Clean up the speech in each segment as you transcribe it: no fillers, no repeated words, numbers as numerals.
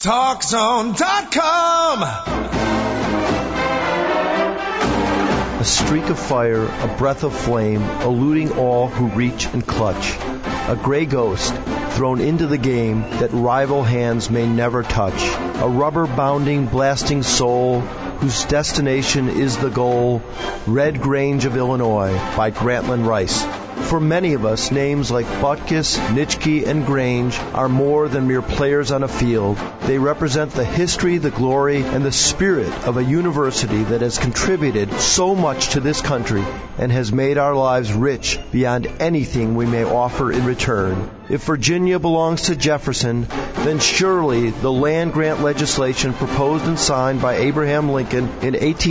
TalkZone.com. A streak of fire, a breath of flame, eluding all who reach and clutch. A gray ghost thrown into the game that rival hands may never touch. A rubber-bounding, blasting soul whose destination is the goal. Red Grange of Illinois by Grantland Rice. For many of us, names like Butkus, Nitschke, and Grange are more than mere players on a field. They represent the history, the glory, and the spirit of a university that has contributed so much to this country and has made our lives rich beyond anything we may offer in return. If Virginia belongs to Jefferson, then surely the land grant legislation proposed and signed by Abraham Lincoln in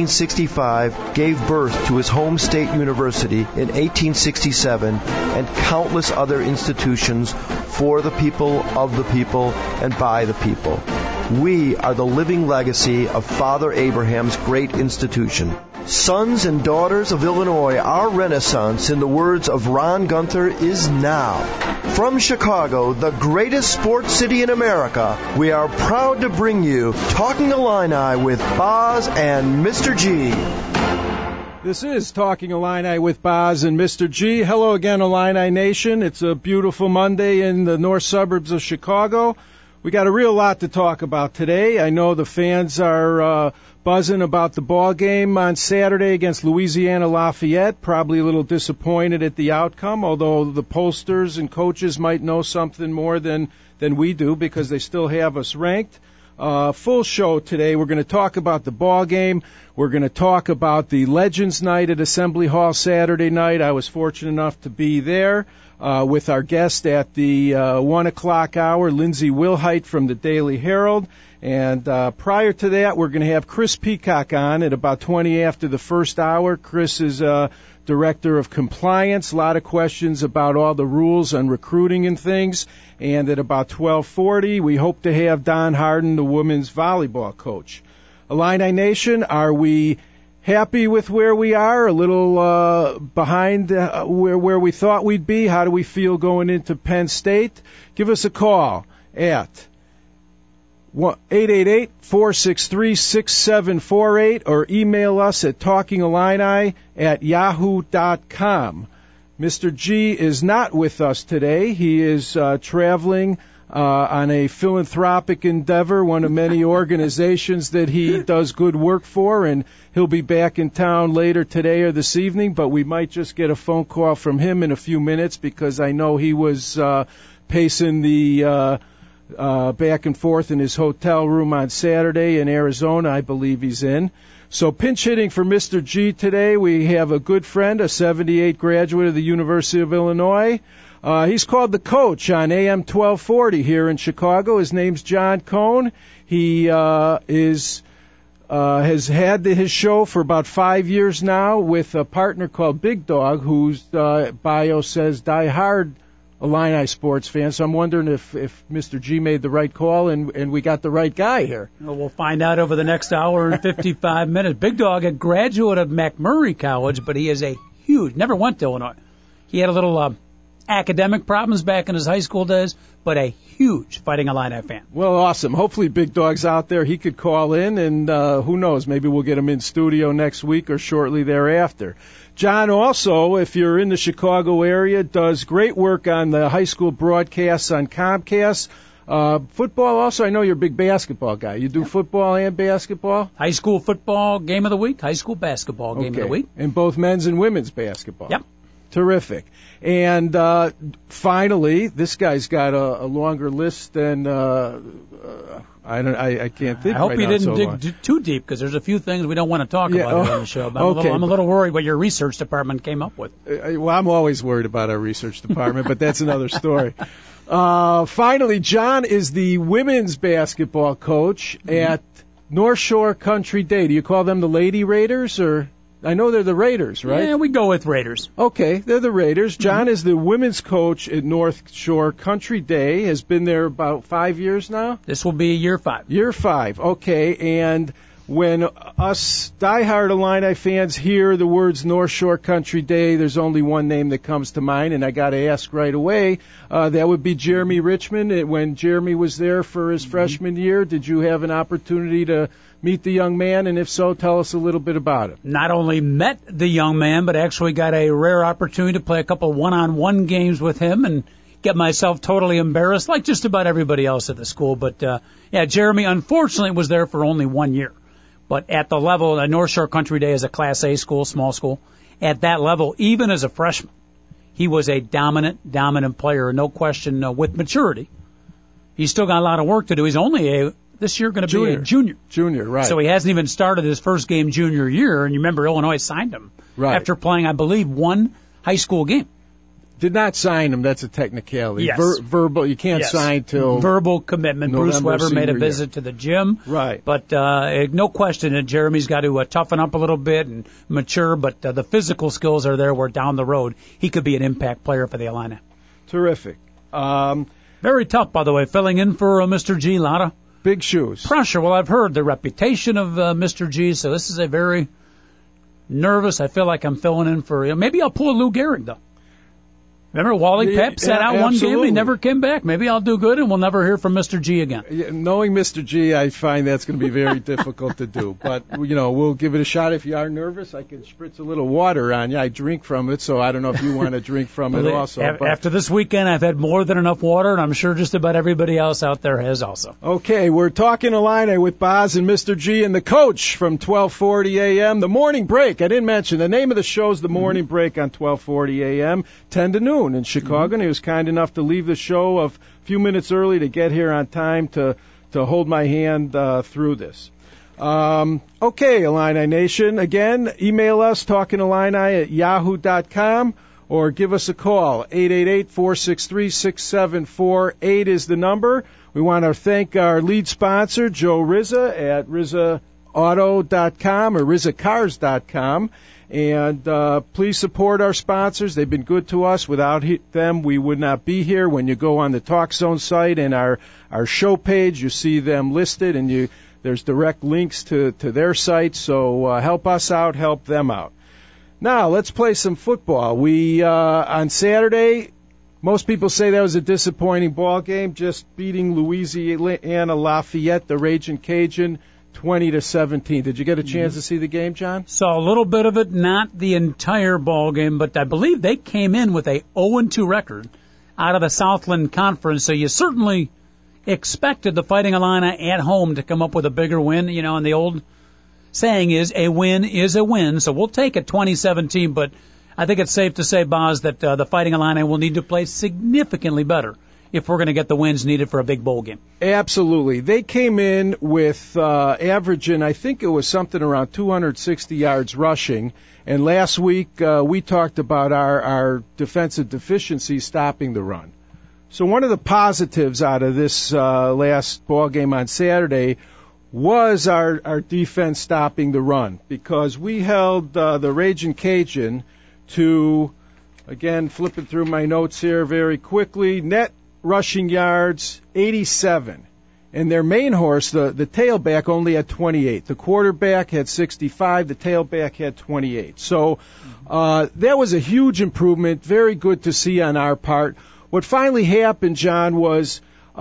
1865 gave birth to his home state university in 1867 and countless other institutions for the people, of the people, and by the people. We are the living legacy of Father Abraham's great institution. Sons and daughters of Illinois, our renaissance, in the words of Ron Gunther, is now. From Chicago, the greatest sports city in America, we are proud to bring you Talking Illini with Boz and Mr. G. This is Talking Illini with Boz and Mr. G. Hello again, Illini Nation. It's a beautiful Monday in the north suburbs of Chicago. We got a real lot to talk about today. I know the fans are buzzing about the ball game on Saturday against Louisiana Lafayette. Probably a little disappointed at the outcome, although the pollsters and coaches might know something more than we do because they still have us ranked. Full show today. We're going to talk about the ball game. We're going to talk about the Legends Night at Assembly Hall Saturday night. I was fortunate enough to be there with our guest at the 1 o'clock hour, Lindsay Wilhite from the Daily Herald. And prior to that, we're going to have Chris Peacock on at about 20 after the first hour. Chris is Director of Compliance. A lot of questions about all the rules on recruiting and things. And at about 12:40, we hope to have Don Harden, the women's volleyball coach. Illini Nation, are we happy with where we are? A little behind where we thought we'd be? How do we feel going into Penn State? Give us a call at 888-463-6748 or email us at talkingillini@yahoo.com. Mr. G is not with us today. He is traveling on a philanthropic endeavor, one of many organizations that he does good work for, and he'll be back in town later today or this evening, but we might just get a phone call from him in a few minutes because I know he was pacing the back and forth in his hotel room on Saturday in Arizona, I believe he's in. So pinch hitting for Mr. G today, we have a good friend, a 78 graduate of the University of Illinois. He's called the coach on AM 1240 here in Chicago. His name's John Cohn. He has had his show for about 5 years now with a partner called Big Dog, whose bio says Die Hard Illini sports fan. So I'm wondering if Mr. G made the right call and we got the right guy here. Well, we'll find out over the next hour and 55 minutes. Big Dog, a graduate of McMurray College, but he is a huge, never went to Illinois. He had a little academic problems back in his high school days, but a huge Fighting Illini fan. Well, awesome. Hopefully Big Dog's out there. He could call in, and who knows, maybe we'll get him in studio next week or shortly thereafter. John also, if you're in the Chicago area, does great work on the high school broadcasts on Comcast. Football also, I know you're a big basketball guy. You do football and basketball? High school football game of the week, high school basketball game of the week. And both men's and women's basketball. Yep. Terrific. And finally, this guy's got a longer list than I can't think. I hope right you now, didn't dig too deep because there's a few things we don't want to talk about on the show. But I'm a little worried what your research department came up with. Well, I'm always worried about our research department, but that's another story. Finally, John is the women's basketball coach at North Shore Country Day. Do you call them the Lady Raiders or? I know they're the Raiders, right? Yeah, we go with Raiders. Okay, they're the Raiders. John is the women's coach at North Shore Country Day, has been there about 5 years now? This will be year 5. Year 5, okay. And when us diehard Illini fans hear the words North Shore Country Day, there's only one name that comes to mind, and I got to ask right away. That would be Jeremy Richmond. When Jeremy was there for his freshman year, did you have an opportunity to meet the young man? And if so, tell us a little bit about him. Not only met the young man, but actually got a rare opportunity to play a couple one-on-one games with him and get myself totally embarrassed, like just about everybody else at the school. But, Jeremy, unfortunately, was there for only 1 year. But at the level, North Shore Country Day is a Class A school, small school. At that level, even as a freshman, he was a dominant player, no question, with maturity. He's still got a lot of work to do. He's only this year going to be a junior. Junior, right. So he hasn't even started his first game junior year. And you remember Illinois signed him after playing, I believe, one high school game. Did not sign him. That's a technicality. Yes. Verbal. You can't sign till verbal commitment. November, Bruce Weber made a visit to the gym. Right. But no question that Jeremy's got to toughen up a little bit and mature. But the physical skills are there. Where down the road he could be an impact player for the Illini. Terrific. Very tough, by the way, filling in for Mr. G. Lotta. Big shoes. Pressure. Well, I've heard the reputation of Mr. G. So this is a very nervous. I feel like I'm filling in for. Maybe I'll pull a Lou Gehrig though. Remember, Wally Pep sat out one game, he never came back. Maybe I'll do good and we'll never hear from Mr. G again. Knowing Mr. G, I find that's going to be very difficult to do. But, we'll give it a shot. If you are nervous, I can spritz a little water on you. I drink from it, so I don't know if you want to drink from it also. After this weekend, I've had more than enough water, and I'm sure just about everybody else out there has also. Okay, we're talking Illini with Boz and Mr. G and the coach from 1240 a.m. The Morning Break. I didn't mention the name of the show is The Morning Break on 1240 a.m., 10 to noon in Chicago. And he was kind enough to leave the show a few minutes early to get here on time to hold my hand through this. Okay, Illini Nation. Again, email us, talkingillini@yahoo.com, or give us a call, 888-463-6748 is the number. We want to thank our lead sponsor, Joe Rizza at RizzaAuto.com or RizzaCars.com. And please support our sponsors. They've been good to us. Without them, we would not be here. When you go on the Talk Zone site and our show page, you see them listed, and there's direct links to their sites. So help us out, help them out. Now, let's play some football. We on Saturday, most people say that was a disappointing ball game, just beating Louisiana Lafayette, the Ragin' Cajun, 20-17. Did you get a chance to see the game, John? Saw a little bit of it, not the entire ball game, but I believe they came in with a 0-2 record out of the Southland Conference, so you certainly expected the Fighting Illini at home to come up with a bigger win, and the old saying is a win is a win, so we'll take it 2017, but I think it's safe to say, Boz, that the Fighting Illini will need to play significantly better if we're going to get the wins needed for a big bowl game. Absolutely. They came in with averaging, I think it was something around 260 yards rushing. And last week we talked about our defensive deficiency stopping the run. So one of the positives out of this last ball game on Saturday was our defense stopping the run, because we held the Ragin' Cajun to, again, flipping through my notes here very quickly, net rushing yards, 87. And their main horse, the tailback, only had 28. The quarterback had 65. The tailback had 28. So that was a huge improvement, very good to see on our part. What finally happened, John, was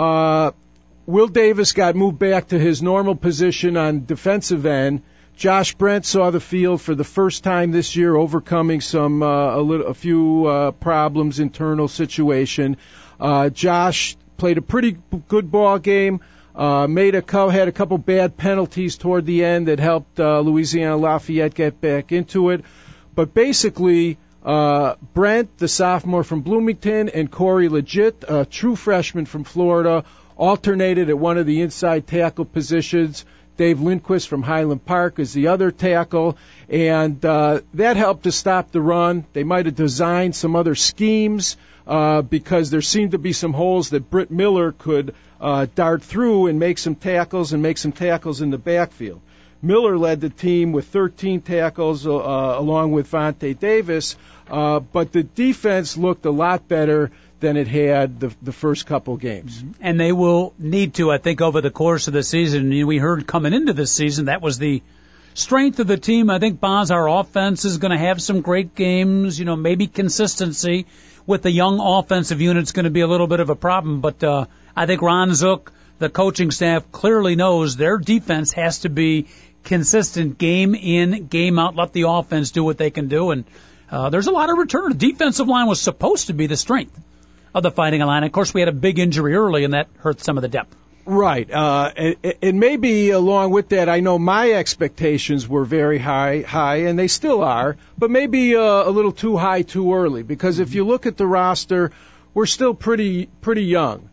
Will Davis got moved back to his normal position on defensive end. Josh Brent saw the field for the first time this year, overcoming a few problems, internal situation. Josh played a pretty good ball game, had a couple bad penalties toward the end that helped Louisiana Lafayette get back into it. But basically, Brent, the sophomore from Bloomington, and Corey Legit, a true freshman from Florida, alternated at one of the inside tackle positions. Dave Lindquist from Highland Park is the other tackle, and that helped to stop the run. They might have designed some other schemes because there seemed to be some holes that Britt Miller could dart through and make some tackles in the backfield. Miller led the team with 13 tackles along with Vontae Davis, but the defense looked a lot better. than it had the first couple games. And they will need to, I think, over the course of the season. We heard coming into this season that was the strength of the team. I think, Boz, our offense is going to have some great games. Maybe consistency with the young offensive unit's going to be a little bit of a problem. But I think Ron Zook, the coaching staff, clearly knows their defense has to be consistent game in, game out. Let the offense do what they can do. And there's a lot of return. The defensive line was supposed to be the strength of the Fighting Illini. Of course, we had a big injury early, and that hurt some of the depth. Right. And maybe along with that, I know my expectations were very high, and they still are, but maybe a little too high too early, because if you look at the roster, we're still pretty young.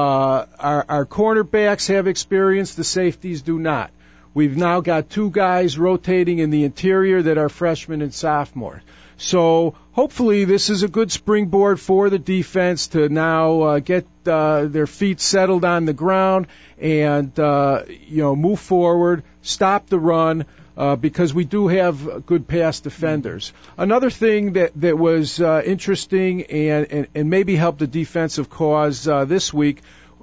Our cornerbacks have experience, the safeties do not. We've now got 2 guys rotating in the interior that are freshmen and sophomores. So hopefully this is a good springboard for the defense to now get their feet settled on the ground and move forward, stop the run, because we do have good pass defenders. Another thing that was interesting and maybe helped the defensive cause this week,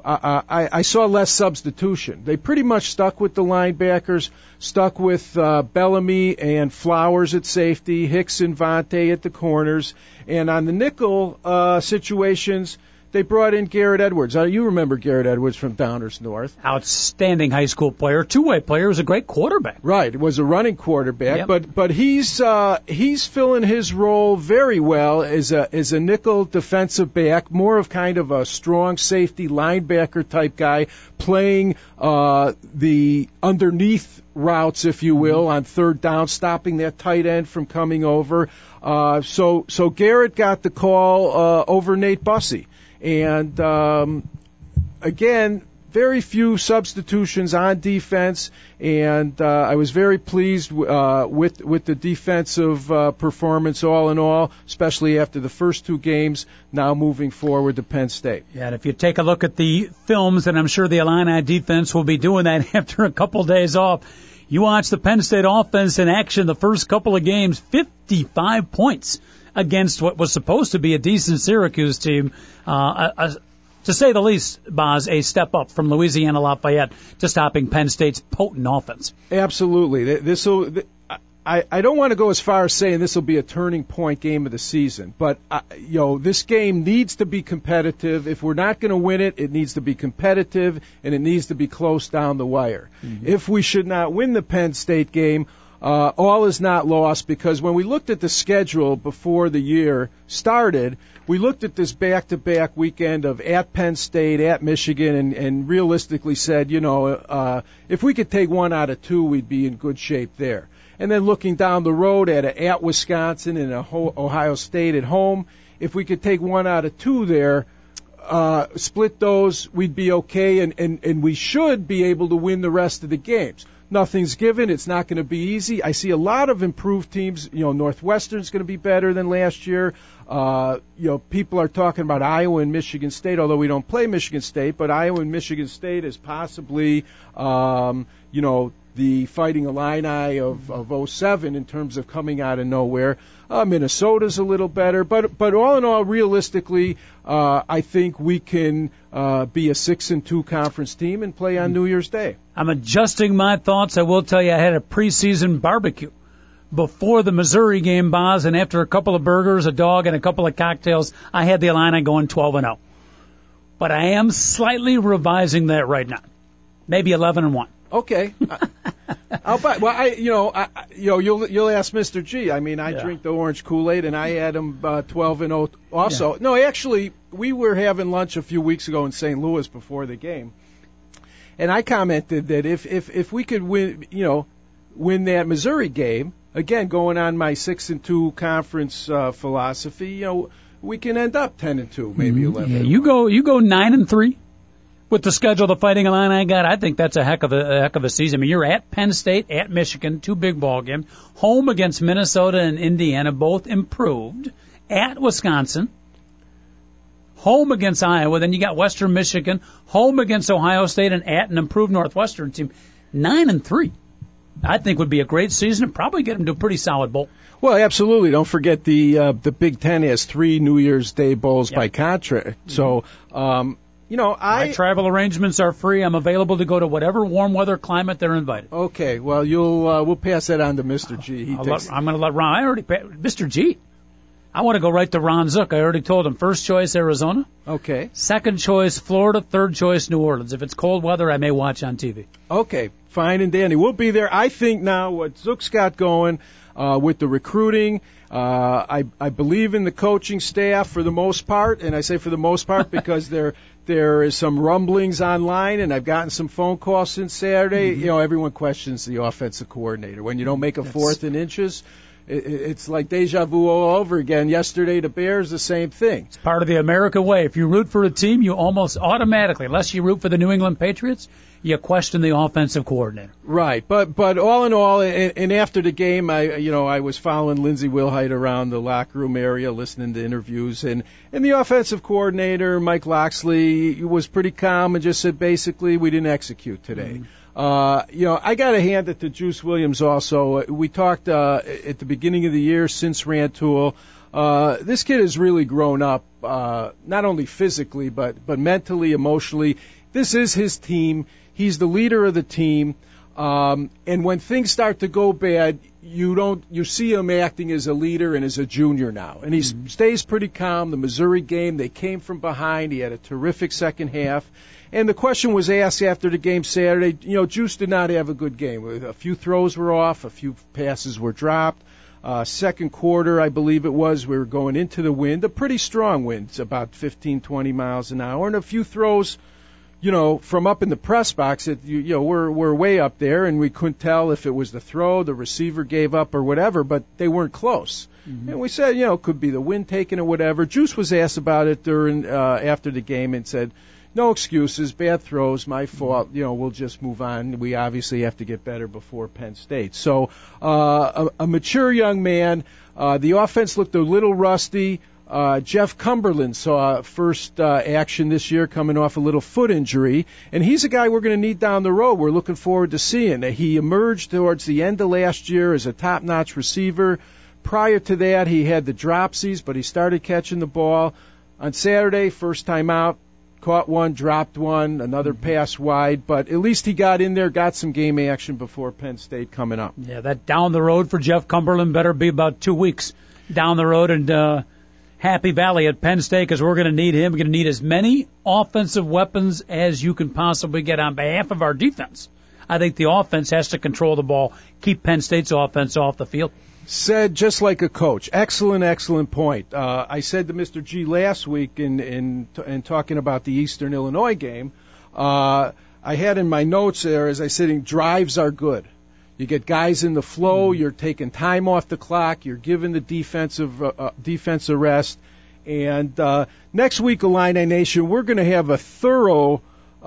I saw less substitution. They pretty much stuck with the linebackers, stuck with Bellamy and Flowers at safety, Hicks and Vontae at the corners, and on the nickel situations, they brought in Garrett Edwards. You remember Garrett Edwards from Downers North. Outstanding high school player, two-way player, was a great quarterback. Right, was a running quarterback, but he's filling his role very well as a nickel defensive back, more of kind of a strong safety linebacker type guy, playing the underneath routes, if you will, on third down, stopping that tight end from coming over. So Garrett got the call over Nate Bussey. And, again, very few substitutions on defense, and I was very pleased with the defensive performance all in all, especially after the first 2 games, now moving forward to Penn State. Yeah, and if you take a look at the films, and I'm sure the Illini defense will be doing that after a couple days off, you watch the Penn State offense in action the first couple of games, 55 points. Against what was supposed to be a decent Syracuse team, to say the least, Boz, a step up from Louisiana Lafayette to stopping Penn State's potent offense. Absolutely. I don't want to go as far as saying this will be a turning point game of the season, but this game needs to be competitive. If we're not going to win it, it needs to be competitive and it needs to be close down the wire. Mm-hmm. If we should not win the Penn State game, all is not lost, because when we looked at the schedule before the year started, we looked at this back-to-back weekend of at Penn State, at Michigan, and realistically said, if we could take 1 out of 2, we'd be in good shape there. And then looking down the road at Wisconsin and Ohio State at home, if we could take 1 out of 2 there, split those, we'd be okay, and we should be able to win the rest of the games. Nothing's given. It's not going to be easy. I see a lot of improved teams. Northwestern's going to be better than last year. People are talking about Iowa and Michigan State, although we don't play Michigan State, but Iowa and Michigan State is possibly, the Fighting Illini of 07 in terms of coming out of nowhere. Minnesota's a little better, but all in all, realistically, I think we can be a 6-2 conference team and play on New Year's Day. I'm adjusting my thoughts. I will tell you, I had a preseason barbecue before the Missouri game, Boz, and after a couple of burgers, a dog, and a couple of cocktails, I had the Illini going 12-0. But I am slightly revising that right now, maybe 11-1. Okay, I'll buy. Well, you'll ask Mr. G. I mean, I drink the orange Kool-Aid, and I had him 12-0 also. Yeah. No, actually, we were having lunch a few weeks ago in St. Louis before the game, and I commented that if we could win that Missouri game, again going on my 6-2 conference philosophy, we can end up 10-2, maybe 11. Yeah, you go 9-3. With the schedule the Fighting Illini got, I think that's a heck of a season. I mean, you're at Penn State, at Michigan, 2 big ball games, home against Minnesota and Indiana, both improved, at Wisconsin, home against Iowa, then you got Western Michigan, home against Ohio State, and at an improved Northwestern team. 9-3. I think would be a great season and probably get them to a pretty solid bowl. Well, absolutely. Don't forget the Big Ten has 3 New Year's Day bowls by contract. So, my travel arrangements are free. I'm available to go to whatever warm weather climate they're invited. Okay. Well, we'll pass that on to Mr. G. I'm going to let Ron. Mr. G. I want to go right to Ron Zook. I already told him. First choice, Arizona. Okay. Second choice, Florida. Third choice, New Orleans. If it's cold weather, I may watch on TV. Okay. Fine and dandy. We'll be there. I think now what Zook's got going with the recruiting, I believe in the coaching staff for the most part, and I say for the most part because there is some rumblings online, and I've gotten some phone calls since Saturday. Mm-hmm. Everyone questions the offensive coordinator. When you don't make a fourth and inches, it's like deja vu all over again. Yesterday, the Bears, the same thing. It's part of the American way. If you root for a team, you almost automatically, unless you root for the New England Patriots, you question the offensive coordinator. Right, but all in all, and after the game, I was following Lindsey Wilhite around the locker room area, listening to interviews, and the offensive coordinator, Mike Loxley, was pretty calm and just said basically we didn't execute today. Mm-hmm. I got to hand it to Juice Williams also. We talked at the beginning of the year since Rantoul. This kid has really grown up, not only physically, but mentally, emotionally. This is his team. He's the leader of the team. And when things start to go bad, you see him acting as a leader and as a junior now. And he stays pretty calm. The Missouri game, they came from behind. He had a terrific second half. And the question was asked after the game Saturday, Juice did not have a good game. A few throws were off, a few passes were dropped. Second quarter, I believe it was, we were going into the wind, a pretty strong wind, it's about 15, 20 miles an hour, and a few throws, from up in the press box, we're way up there, and we couldn't tell if it was the throw, the receiver gave up or whatever, but they weren't close. Mm-hmm. And we said, could be the wind taking or whatever. Juice was asked about it after the game and said, no excuses, bad throws, my fault. We'll just move on. We obviously have to get better before Penn State. So a mature young man. The offense looked a little rusty. Jeff Cumberland saw first action this year coming off a little foot injury, and he's a guy we're going to need down the road. We're looking forward to seeing. He emerged towards the end of last year as a top-notch receiver. Prior to that, he had the dropsies, but he started catching the ball. On Saturday, first time out, caught one, dropped one, another pass wide, but at least he got in there, got some game action before Penn State coming up. Yeah, that down the road for Jeff Cumberland better be about 2 weeks down the road and Happy Valley at Penn State, because we're going to need him. We're going to need as many offensive weapons as you can possibly get on behalf of our defense. I think the offense has to control the ball, keep Penn State's offense off the field. Said just like a coach. Excellent point. I said to Mr. G last week in talking about the Eastern Illinois game, I had in my notes there, as I said, drives are good. You get guys in the flow, you're taking time off the clock, you're giving the defense a rest. And next week, Illini Nation, we're going to have a thorough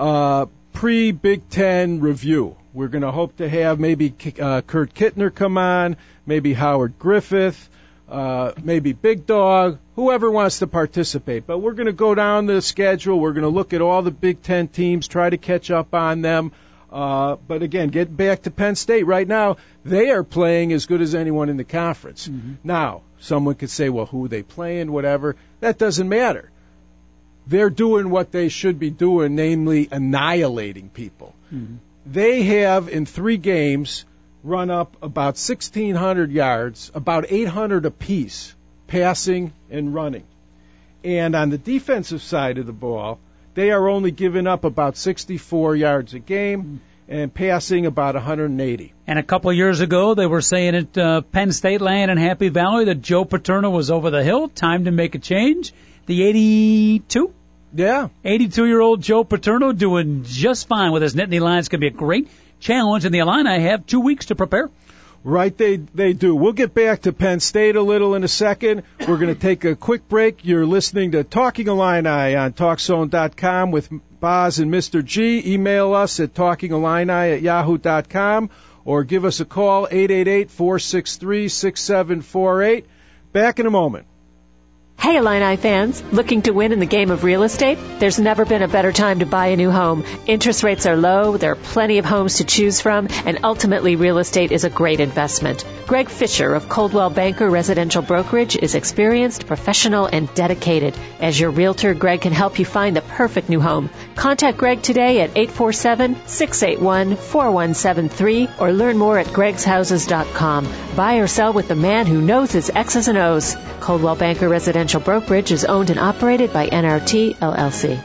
pre-Big Ten review. We're going to hope to have maybe Kurt Kittner come on, maybe Howard Griffith, maybe Big Dog, whoever wants to participate. But we're going to go down the schedule. We're going to look at all the Big Ten teams, try to catch up on them. But again, get back to Penn State. Right now, they are playing as good as anyone in the conference. Mm-hmm. Now, someone could say, well, who are they playing, whatever. That doesn't matter. They're doing what they should be doing, namely annihilating people. Mm-hmm. They have, in 3 games, run up about 1,600 yards, about 800 apiece, passing and running. And on the defensive side of the ball, they are only giving up about 64 yards a game and passing about 180. And a couple of years ago, they were saying at Penn State Land and Happy Valley that Joe Paterno was over the hill. Time to make a change. The 82? Yeah. 82-year-old Joe Paterno doing just fine with his Nittany Lions. It's going to be a great challenge, and the Illini have 2 weeks to prepare. Right, they do. We'll get back to Penn State a little in a second. We're going to take a quick break. You're listening to Talking Illini on TalkZone.com with Boz and Mr. G. Email us at talkingillini@yahoo.com or give us a call, 888-463-6748. Back in a moment. Hey Illini fans, looking to win in the game of real estate? There's never been a better time to buy a new home. Interest rates are low, there are plenty of homes to choose from, and ultimately real estate is a great investment. Greg Fisher of Coldwell Banker Residential Brokerage is experienced, professional, and dedicated. As your realtor, Greg can help you find the perfect new home. Contact Greg today at 847-681-4173 or learn more at gregshouses.com. Buy or sell with the man who knows his X's and O's. Coldwell Banker Residential Brokerage is owned and operated by NRT, LLC.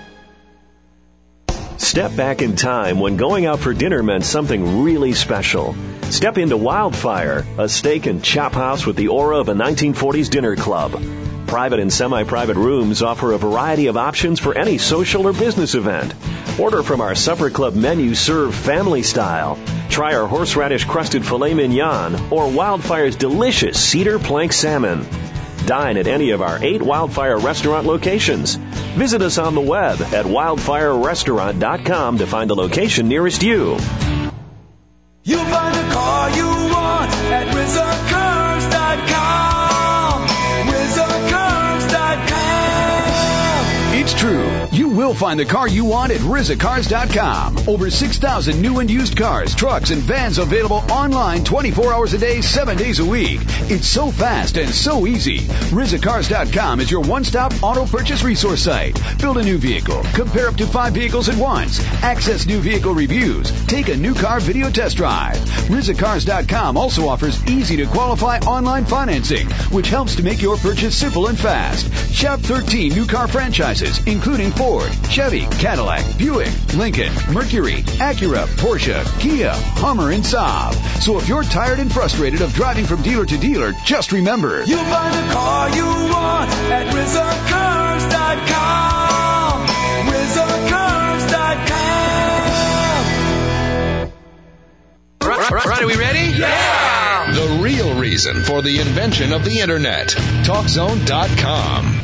Step back in time when going out for dinner meant something really special. Step into Wildfire, a steak and chop house with the aura of a 1940s dinner club. Private and semi-private rooms offer a variety of options for any social or business event. Order from our supper club menu served family style. Try our horseradish-crusted filet mignon or Wildfire's delicious cedar plank salmon. Dine at any of our 8 Wildfire restaurant locations. Visit us on the web at wildfirerestaurant.com to find the location nearest you. You'll find the car you want at RizzaCars.com. RizzaCars.com. It's true. You will find the car you want at RizzaCars.com. Over 6,000 new and used cars, trucks, and vans available online 24 hours a day, 7 days a week. It's so fast and so easy. RizzaCars.com is your one-stop auto purchase resource site. Build a new vehicle. Compare up to 5 vehicles at once. Access new vehicle reviews. Take a new car video test drive. RizzaCars.com also offers easy-to-qualify online financing, which helps to make your purchase simple and fast. Shop 13 new car franchises, including Ford, Chevy, Cadillac, Buick, Lincoln, Mercury, Acura, Porsche, Kia, Hummer, and Saab. So if you're tired and frustrated of driving from dealer to dealer, just remember, you'll find the car you want at RizzaCars.com. RizzaCars.com. Right, are we ready? Yeah! The real reason for the invention of the Internet. TalkZone.com.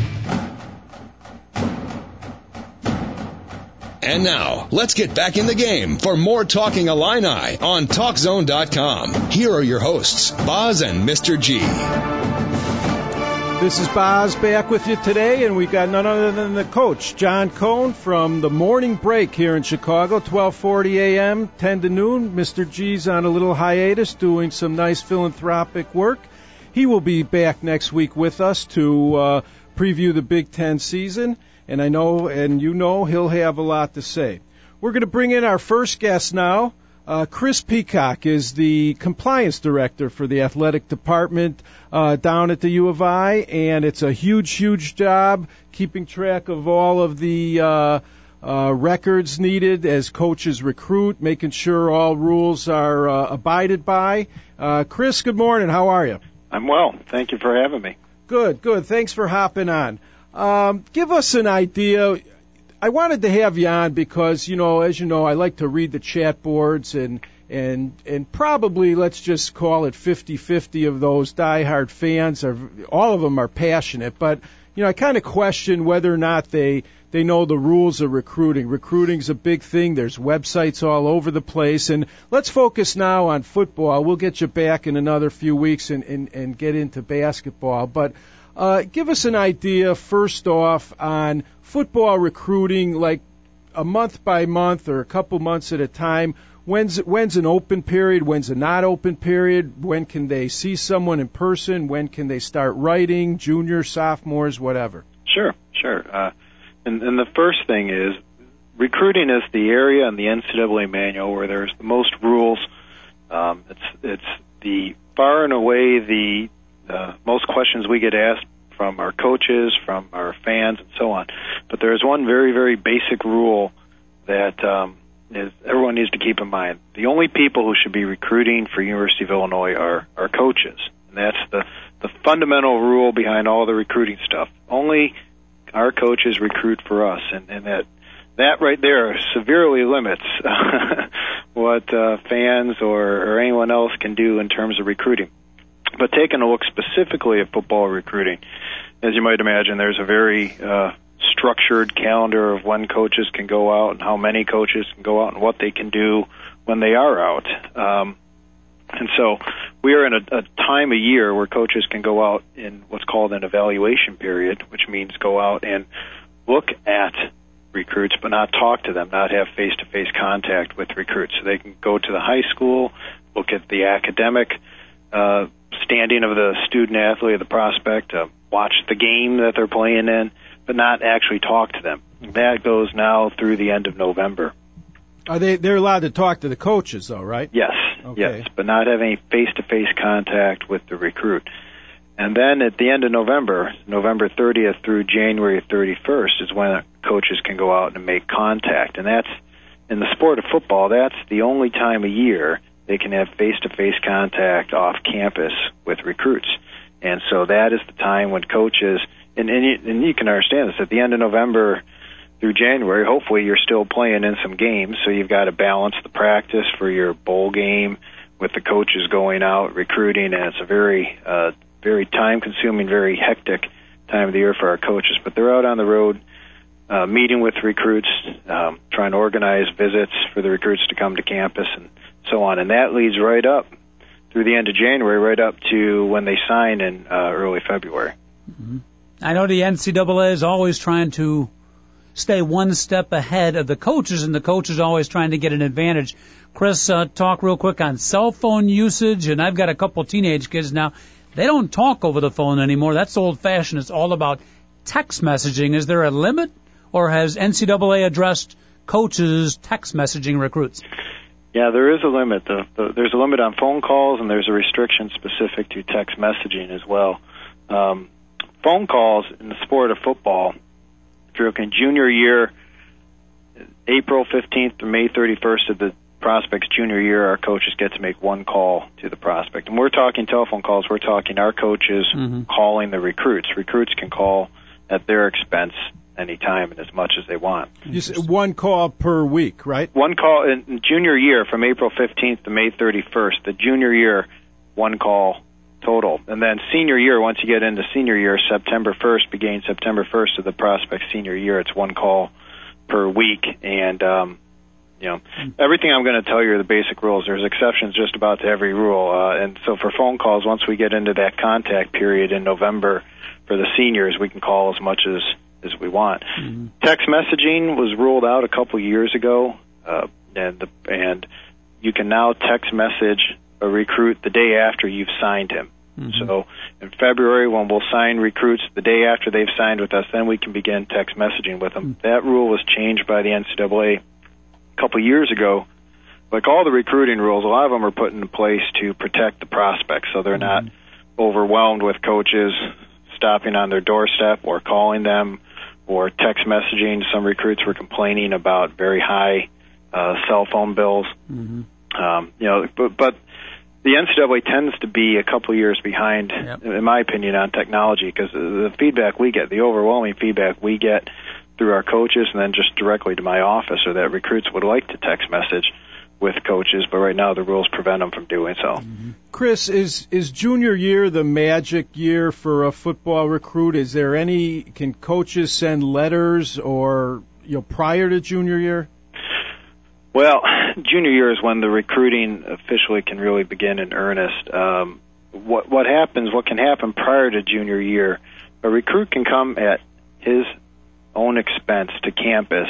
And now, let's get back in the game for more Talking Illini on TalkZone.com. Here are your hosts, Boz and Mr. G. This is Boz back with you today, and we've got none other than the coach, John Cohn, from the Morning Break here in Chicago, 12:40 a.m., 10 to noon. Mr. G's on a little hiatus doing some nice philanthropic work. He will be back next week with us to preview the Big Ten season. And I know, and you know, he'll have a lot to say. We're going to bring in our first guest now. Chris Peacock is the compliance director for the athletic department down at the U of I, and it's a huge, huge job keeping track of all of the records needed as coaches recruit, making sure all rules are abided by. Chris, good morning. How are you? I'm well. Thank you for having me. Good, good. Thanks for hopping on. Give us an idea. I wanted to have you on because, you know, as you know, I like to read the chat boards and probably, let's just call it 50-50 of those diehard fans. All of them are passionate, but, you know, I kind of question whether or not they know the rules of recruiting. Recruiting's a big thing. There's websites all over the place. And let's focus now on football. We'll get you back in another few weeks and get into basketball. But give us an idea, first off, on football recruiting, like a month by month or a couple months at a time. When's an open period? When's a not open period? When can they see someone in person? When can they start writing? Juniors, sophomores, whatever. Sure. And the first thing is, recruiting is the area in the NCAA manual where there's the most rules. It's the far and away the most questions we get asked from our coaches, from our fans, and so on. But there's one very, very basic rule that is everyone needs to keep in mind. The only people who should be recruiting for University of Illinois are coaches. And that's the fundamental rule behind all the recruiting stuff. Only our coaches recruit for us, and that right there severely limits what fans or anyone else can do in terms of recruiting. But taking a look specifically at football recruiting, as you might imagine, there's a very structured calendar of when coaches can go out and how many coaches can go out and what they can do when they are out. And so we are in a time of year where coaches can go out in what's called an evaluation period, which means go out and look at recruits but not talk to them, not have face-to-face contact with recruits. So they can go to the high school, look at the academic standing of the student-athlete or the prospect, watch the game that they're playing in, but not actually talk to them. That goes now through the end of November. They're allowed to talk to the coaches, though, right? Yes, okay. Yes, but not have any face-to-face contact with the recruit. And then at the end of November, November 30th through January 31st is when coaches can go out and make contact. And that's, in the sport of football, that's the only time of year they can have face-to-face contact off campus with recruits. And so that is the time when coaches, and you can understand this, at the end of November through January, hopefully you're still playing in some games, so you've got to balance the practice for your bowl game with the coaches going out, recruiting, and it's a very time-consuming, very hectic time of the year for our coaches. But they're out on the road meeting with recruits, trying to organize visits for the recruits to come to campus and so on. And that leads right up through the end of January, right up to when they sign in early February. Mm-hmm. I know the NCAA is always trying to stay one step ahead of the coaches, and the coaches are always trying to get an advantage. Chris, talk real quick on cell phone usage, and I've got a couple teenage kids now. They don't talk over the phone anymore. That's old-fashioned. It's all about text messaging. Is there a limit, or has NCAA addressed coaches text messaging recruits? Yeah, there is a limit. There's a limit on phone calls, and there's a restriction specific to text messaging as well. Phone calls in the sport of football, if you're looking junior year, April 15th to May 31st of the prospect's junior year, our coaches get to make one call to the prospect. And we're talking telephone calls. We're talking our coaches calling the recruits. Recruits can call at their expense anytime and as much as they want. You said one call per week, right? One call in junior year from April 15th to May 31st. The junior year, one call total. And then senior year, once you get into senior year, September 1st, beginning September 1st of the prospect's senior year, it's one call per week. And, everything I'm going to tell you are the basic rules. There's exceptions just about to every rule. And so for phone calls, once we get into that contact period in November for the seniors, we can call as much as we want. Mm-hmm. Text messaging was ruled out a couple years ago, and you can now text message a recruit the day after you've signed him. Mm-hmm. So in February, when we'll sign recruits the day after they've signed with us, then we can begin text messaging with them. Mm-hmm. That rule was changed by the NCAA a couple years ago. Like all the recruiting rules, a lot of them are put into place to protect the prospects, so they're not overwhelmed with coaches stopping on their doorstep or calling them or text messaging. Some recruits were complaining about very high cell phone bills. Mm-hmm. But the NCAA tends to be a couple years behind, in my opinion, on technology, because the feedback we get, the overwhelming feedback we get through our coaches and then just directly to my office, are that recruits would like to text message with coaches, but right now the rules prevent them from doing so. Mm-hmm. Chris, is junior year the magic year for a football recruit? Is there can coaches send letters or prior to junior year? Well, junior year is when the recruiting officially can really begin in earnest. What can happen prior to junior year, a recruit can come at his own expense to campus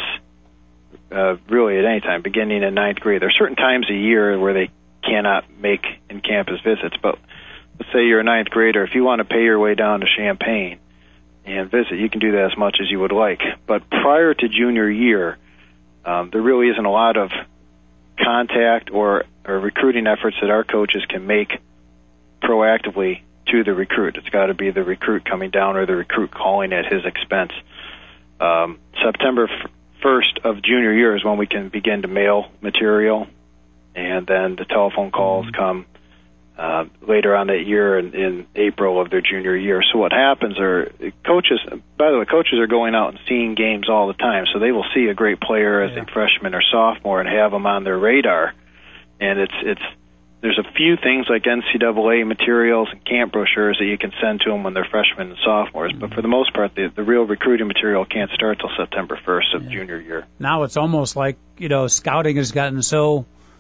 really at any time, beginning in ninth grade. There are certain times a year where they cannot make in-campus visits, but let's say you're a ninth grader. If you want to pay your way down to Champaign and visit, you can do that as much as you would like. But prior to junior year, there really isn't a lot of contact or recruiting efforts that our coaches can make proactively to the recruit. It's got to be the recruit coming down or the recruit calling at his expense. September 1st of junior year is when we can begin to mail material, and then the telephone calls come later on that year in April of their junior year. So what happens are coaches are going out and seeing games all the time, so they will see a great player as a freshman or sophomore and have them on their radar. And there's a few things like NCAA materials and camp brochures that you can send to them when they're freshmen and sophomores, but for the most part, the real recruiting material can't start till September 1st of junior year. Now it's almost like, scouting has gotten so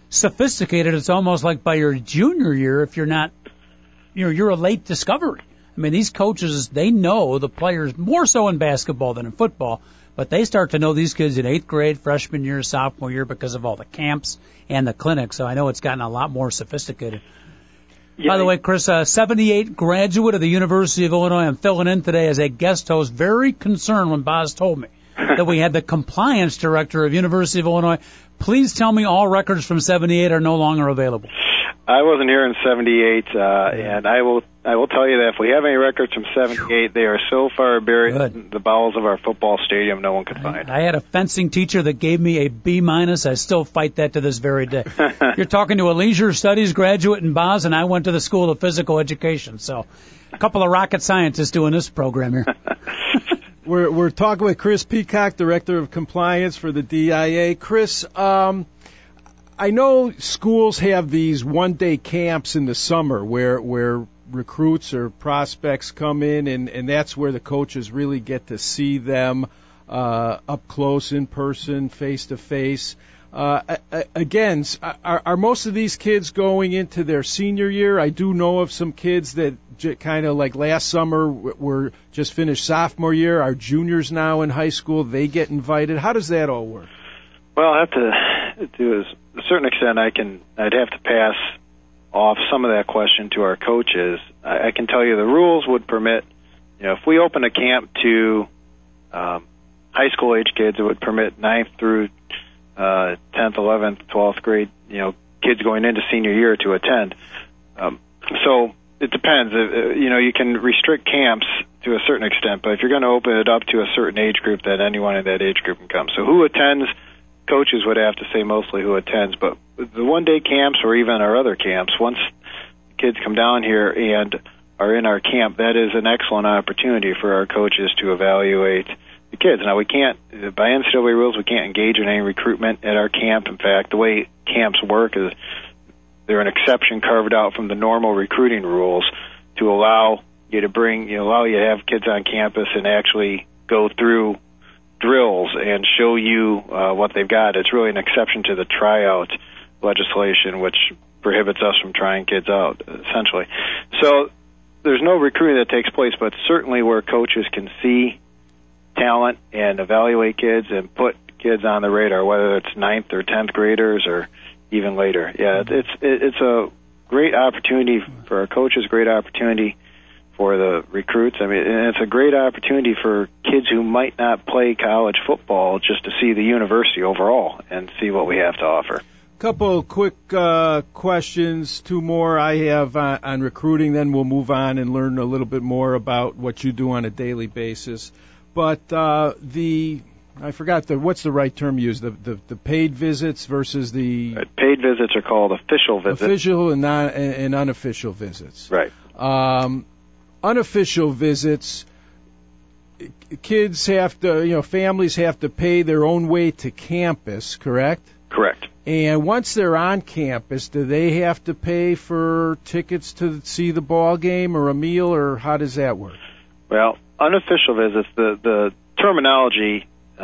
sophisticated. It's almost like by your junior year, if you're not, you're a late discovery. I mean, these coaches, they know the players more so in basketball than in football, but they start to know these kids in 8th grade, freshman year, sophomore year because of all the camps and the clinics. So I know it's gotten a lot more sophisticated. Yeah. By the way, Chris, 78 graduate of the University of Illinois. I'm filling in today as a guest host. Very concerned when Boz told me that we had the compliance director of University of Illinois. Please tell me all records from 78 are no longer available. I wasn't here in 78, and I will tell you that if we have any records from 78, they are so far buried in the bowels of our football stadium, no one could find. I had a fencing teacher that gave me a B-. I still fight that to this very day. You're talking to a leisure studies graduate in Boz, and I went to the School of Physical Education. So a couple of rocket scientists doing this program here. We're talking with Chris Peacock, Director of Compliance for the DIA. Chris, I know schools have these one-day camps in the summer where recruits or prospects come in, and that's where the coaches really get to see them up close, in person, face-to-face. Again, are most of these kids going into their senior year? I do know of some kids that kind of like last summer were just finished sophomore year, are juniors now in high school. They get invited. How does that all work? Well, I have to do a certain extent. I'd have to pass off some of that question to our coaches. I can tell you the rules would permit, if we open a camp to high school age kids, it would permit 9th through 10th, 11th, 12th grade, kids going into senior year to attend. So it depends. You can restrict camps to a certain extent, but if you're going to open it up to a certain age group, then anyone in that age group can come. So who attends? Coaches would have to say mostly who attends, but the one-day camps or even our other camps, once kids come down here and are in our camp, that is an excellent opportunity for our coaches to evaluate the kids. Now, we can't, by NCAA rules, we can't engage in any recruitment at our camp. In fact, the way camps work is they're an exception carved out from the normal recruiting rules to allow you to allow you to have kids on campus and actually go through drills and show you what they've got. It's really an exception to the tryout legislation, which prohibits us from trying kids out, essentially. So there's no recruiting that takes place, but certainly where coaches can see talent and evaluate kids and put kids on the radar, whether it's 9th or 10th graders or even later. Yeah, it's a great opportunity for our coaches, great opportunity for the recruits. I mean, and it's a great opportunity for kids who might not play college football just to see the university overall and see what we have to offer. Couple quick questions, 2 more I have on recruiting, then we'll move on and learn a little bit more about what you do on a daily basis. But I forgot what's the right term used, the paid visits versus the... Paid visits are called official visits. Official and unofficial visits. Right. Unofficial visits, kids have to, families have to pay their own way to campus, correct? Correct. And once they're on campus, do they have to pay for tickets to see the ball game or a meal, or how does that work? Well, unofficial visits, the terminology,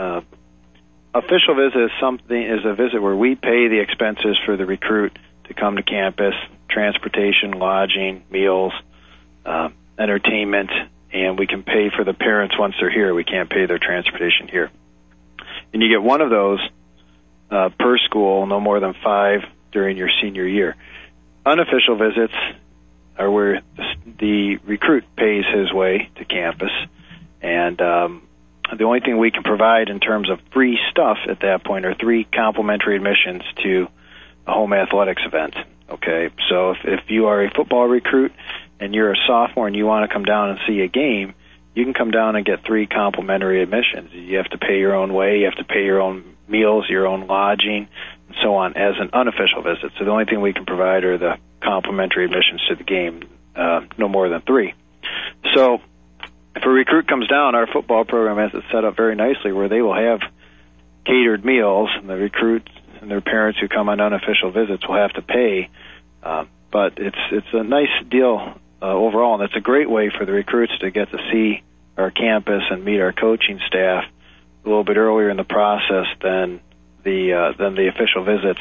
official visit is a visit where we pay the expenses for the recruit to come to campus, transportation, lodging, meals, entertainment, and we can pay for the parents once they're here. We can't pay their transportation here. And you get one of those per school, no more than 5 during your senior year. Unofficial visits are where the recruit pays his way to campus, and the only thing we can provide in terms of free stuff at that point are 3 complimentary admissions to a home athletics event. Okay, so if you are a football recruit and you're a sophomore and you want to come down and see a game, you can come down and get 3 complimentary admissions. You have to pay your own way, you have to pay your own meals, your own lodging, and so on as an unofficial visit. So the only thing we can provide are the complimentary admissions to the game, no more than 3. So if a recruit comes down, our football program has it set up very nicely where they will have catered meals, and the recruits and their parents who come on unofficial visits will have to pay. But it's a nice deal overall, and it's a great way for the recruits to get to see our campus and meet our coaching staff a little bit earlier in the process than the official visits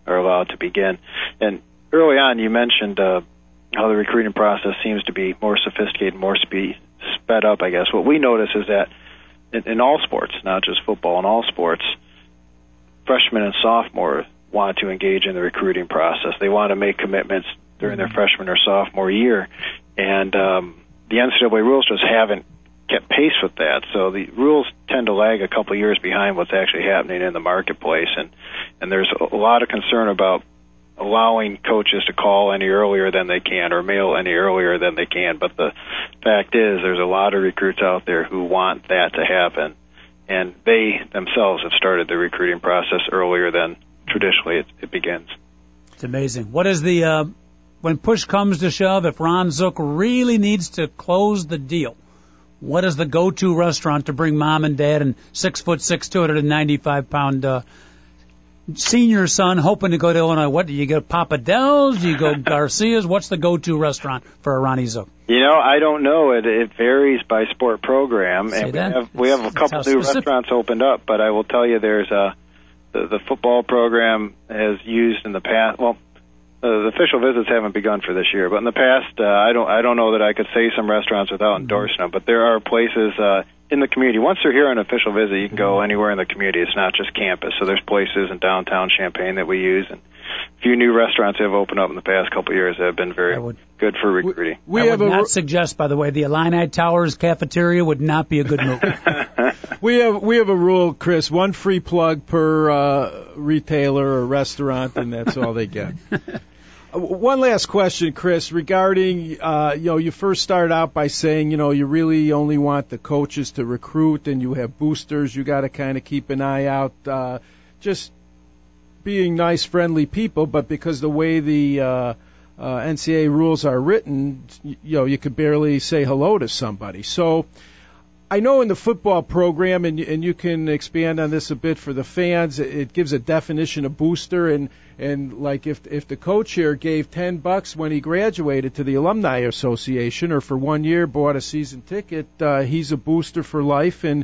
are allowed to begin. And early on, you mentioned how the recruiting process seems to be more sophisticated, more sped up, I guess. What we notice is that in all sports, not just football, in all sports, freshmen and sophomores want to engage in the recruiting process. They want to make commitments during their freshman or sophomore year. And the NCAA rules just haven't kept pace with that. So the rules tend to lag a couple of years behind what's actually happening in the marketplace. And there's a lot of concern about allowing coaches to call any earlier than they can or mail any earlier than they can. But the fact is there's a lot of recruits out there who want that to happen. And they themselves have started the recruiting process earlier than traditionally it begins. It's amazing. What is the, when push comes to shove, if Ron Zook really needs to close the deal, what is the go-to restaurant to bring mom and dad and 6'6", 295-pound senior son hoping to go to Illinois? What do you go? Papa Del's? Do you go Garcia's? What's the go-to restaurant for a Ronnie Zook? I don't know. It varies by sport program, and we have a couple new restaurants opened up. But I will tell you, there's the football program has used in the past. Well, the official visits haven't begun for this year, but in the past, I don't know that I could say some restaurants without endorsing them. But there are places in the community. Once they're here on an official visit, you can go anywhere in the community. It's not just campus. So there's places in downtown Champaign that we use, and a few new restaurants have opened up in the past couple of years that have been very good for recruiting. I would not suggest, by the way, the Illini Towers cafeteria would not be a good move. We have a rule, Chris, one free plug per retailer or restaurant, and that's all they get. One last question, Chris, regarding, you first started out by saying, you really only want the coaches to recruit and you have boosters. You got to kind of keep an eye out, just being nice, friendly people, but because the way the NCAA rules are written, you could barely say hello to somebody. So I know in the football program, and you can expand on this a bit for the fans, it gives a definition of booster, and like if the coach here gave $10 when he graduated to the Alumni Association, or for 1 year bought a season ticket, he's a booster for life, and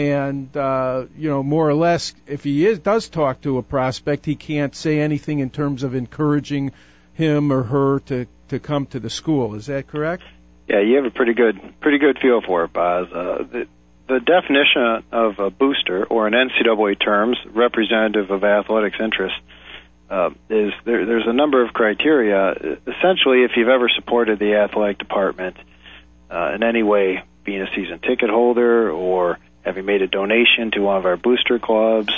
more or less, if he does talk to a prospect, he can't say anything in terms of encouraging him or her to come to the school. Is that correct? Yeah, you have a pretty good feel for it, Boz. The definition of a booster, or in NCAA terms, representative of athletics interest, is there's a number of criteria. Essentially, if you've ever supported the athletic department in any way, being a season ticket holder or having made a donation to one of our booster clubs,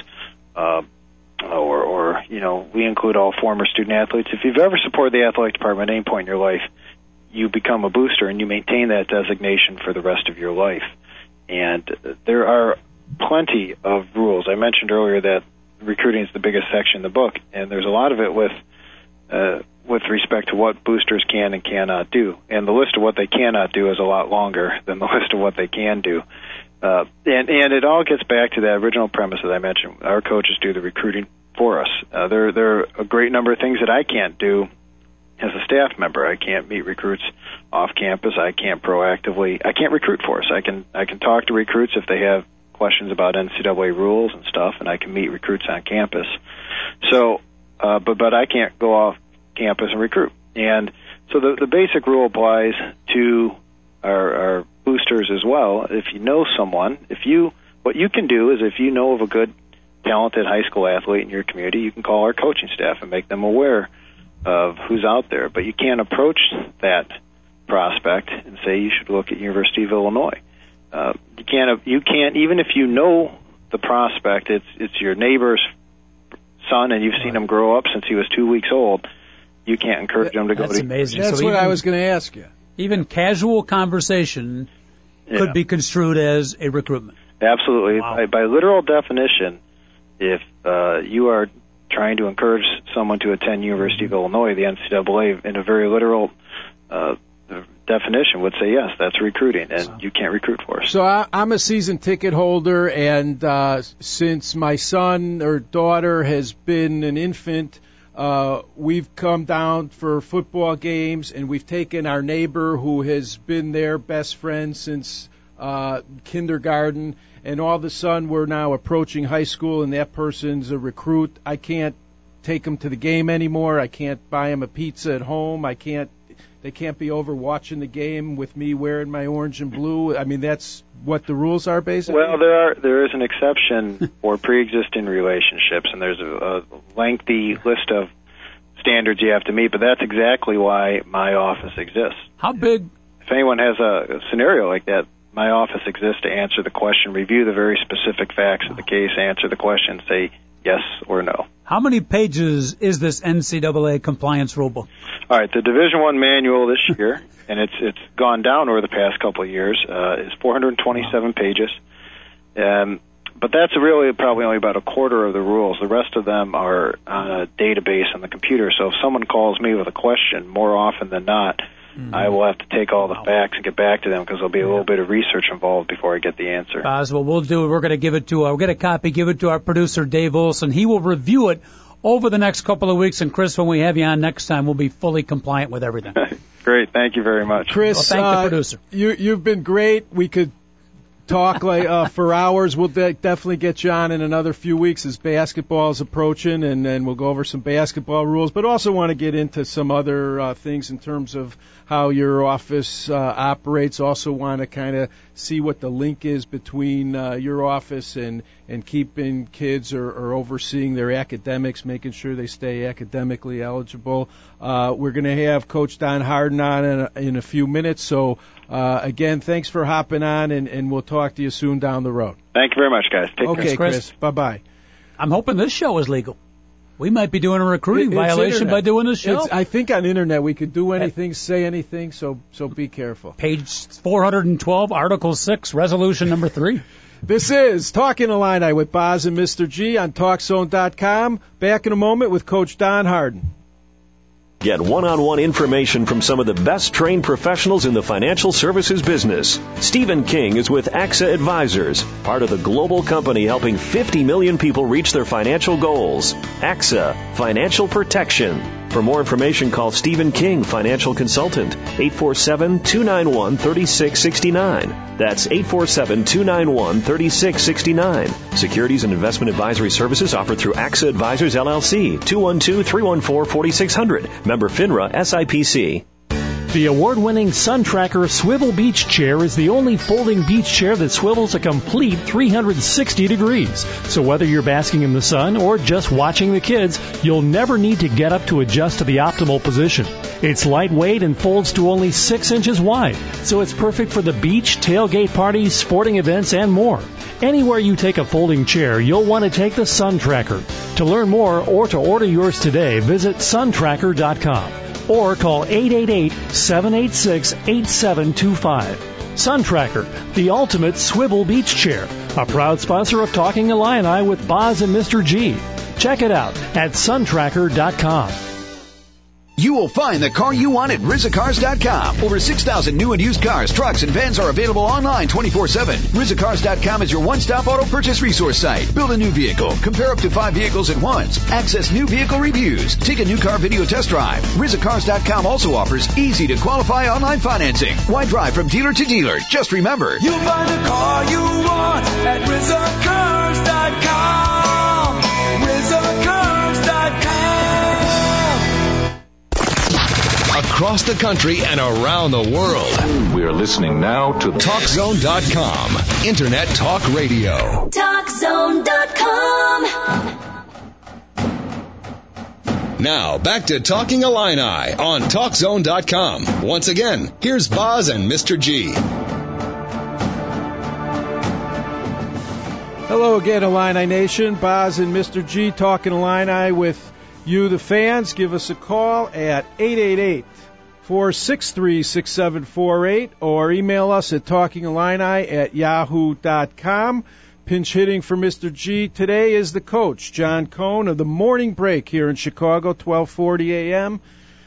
or we include all former student athletes. If you've ever supported the athletic department at any point in your life, you become a booster and you maintain that designation for the rest of your life. And there are plenty of rules. I mentioned earlier that recruiting is the biggest section in the book, and there's a lot of it with respect to what boosters can and cannot do. And the list of what they cannot do is a lot longer than the list of what they can do. And it all gets back to that original premise that I mentioned. Our coaches do the recruiting for us. There are a great number of things that I can't do as a staff member. I can't meet recruits off campus. I can't recruit for us. I can talk to recruits if they have questions about NCAA rules and stuff, and I can meet recruits on campus. So, but I can't go off campus and recruit. And so the basic rule applies to our boosters as well. If you know someone, what you can do is if you know of a good, talented high school athlete in your community, you can call our coaching staff and make them aware of who's out there. But you can't approach that prospect and say you should look at University of Illinois. You can't even if you know the prospect, it's your neighbor's son and you've seen him grow up since he was 2 weeks old. You can't encourage him to go to. That's amazing. That's what I was going to ask you. Even casual conversation could be construed as a recruitment. Absolutely. Wow. By literal definition, if you are trying to encourage someone to attend University of Illinois, the NCAA, in a very literal definition, would say, yes, that's recruiting, and you can't recruit for us. So I'm a season ticket holder, and since my son or daughter has been an infant, we've come down for football games, and we've taken our neighbor who has been their best friend since kindergarten, and all of a sudden we're now approaching high school and that person's a recruit. I can't take them to the game anymore. I can't buy them a pizza at home. They can't be over watching the game with me wearing my orange and blue. I mean, that's what the rules are, basically? Well, there is an exception for pre-existing relationships, and there's a lengthy list of standards you have to meet, but that's exactly why my office exists. How big? If anyone has a scenario like that, my office exists to answer the question, review the very specific facts of the case, answer the question, say yes or no. How many pages is this NCAA compliance rulebook? All right, the Division I manual this year, and it's gone down over the past couple of years, is 427 pages. But that's really probably only about a quarter of the rules. The rest of them are on a database on the computer. So if someone calls me with a question, more often than not, I will have to take all the facts and get back to them because there'll be a little bit of research involved before I get the answer. What we'll do, we're going to give it to, we'll get a copy, give it to our producer, Dave Olson. He will review it over the next couple of weeks. And, Chris, when we have you on next time, we'll be fully compliant with everything. Great. Thank you very much. Chris, thank the producer. You've been great. We could talk for hours. We'll definitely get you on in another few weeks as basketball is approaching, and then we'll go over some basketball rules, but also want to get into some other things in terms of how your office operates. Also want to kind of see what the link is between your office and keeping kids or overseeing their academics, making sure they stay academically eligible. We're going to have Coach Don Harden on in a few minutes, so again, thanks for hopping on, and we'll talk to you soon down the road. Thank you very much, guys. Take care. Okay, Chris. Bye-bye. I'm hoping this show is legal. We might be doing a recruiting violation by doing this show. I think on internet we could do anything, say anything, so be careful. Page 412, Article 6, Resolution number 3. This is Talking Illini with Boz and Mr. G on TalkZone.com. Back in a moment with Coach Don Harden. Get one-on-one information from some of the best trained professionals in the financial services business. Stephen King is with AXA Advisors, part of the global company helping 50 million people reach their financial goals. AXA, Financial Protection. For more information, call Stephen King, Financial Consultant, 847-291-3669. That's 847-291-3669. Securities and investment advisory services offered through AXA Advisors, LLC, 212-314-4600. Member FINRA, SIPC. The award-winning Sun Tracker Swivel Beach Chair is the only folding beach chair that swivels a complete 360 degrees. So whether you're basking in the sun or just watching the kids, you'll never need to get up to adjust to the optimal position. It's lightweight and folds to only 6 inches wide, so it's perfect for the beach, tailgate parties, sporting events, and more. Anywhere you take a folding chair, you'll want to take the Sun Tracker. To learn more or to order yours today, visit suntracker.com. or call 888-786-8725. Sun Tracker, the ultimate swivel beach chair, a proud sponsor of Talking Illini with Boz and Mr. G. Check it out at suntracker.com. You will find the car you want at RizaCars.com. Over 6,000 new and used cars, trucks, and vans are available online 24/7. RizaCars.com is your one-stop auto purchase resource site. Build a new vehicle. Compare up to 5 vehicles at once. Access new vehicle reviews. Take a new car video test drive. RizaCars.com also offers easy-to-qualify online financing. Why drive from dealer to dealer? Just remember, you'll find the car you want at RizaCars.com. RizaCars.com. Across the country and around the world. We are listening now to TalkZone.com. Internet Talk Radio. TalkZone.com. Now, back to Talking Illini on TalkZone.com. Once again, here's Boz and Mr. G. Hello again, Illini Nation. Boz and Mr. G talking Illini with you, the fans. Give us a call at 888-463-6748 or email us at talkingillini@yahoo.com. Pinch hitting for Mr. G today is the coach, John Cohn, of the Morning Break here in Chicago, 1240 a.m.,